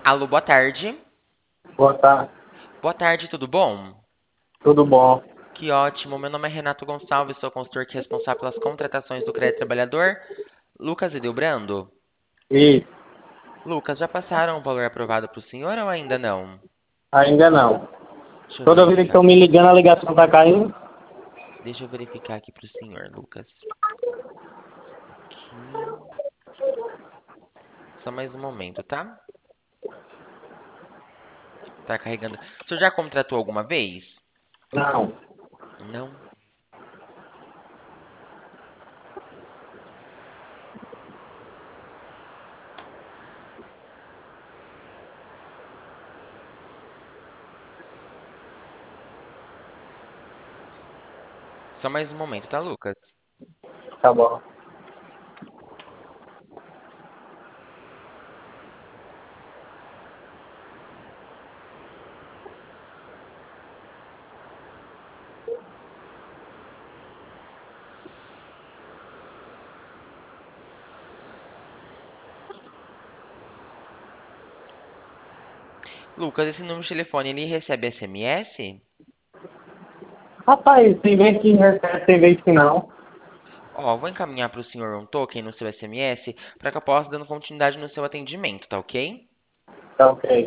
Alô, boa tarde. Boa tarde, Boa tarde, tudo bom? tudo bom? Que ótimo. Meu nome é Renato Gonçalves, sou consultor que é responsável pelas contratações do Crédito Trabalhador. Lucas Edelbrando? E Lucas, já passaram o valor aprovado para o senhor ou ainda não? ainda não. Deixa eu Toda vida que verificar estão aqui. me ligando, a ligação tá caindo. Deixa eu verificar aqui para o senhor, Lucas. Aqui. Só mais um momento, tá? Tá carregando. O senhor já contratou alguma vez? Não, Não. Só mais um momento, tá, Lucas? tá bom. Lucas, esse número de telefone, ele recebe SMS? Rapaz, tem vez que recebe, tem vez que não. Ó, vou encaminhar para o senhor um token no seu SMS para que eu possa dando continuidade no seu atendimento, tá ok? Tá ok.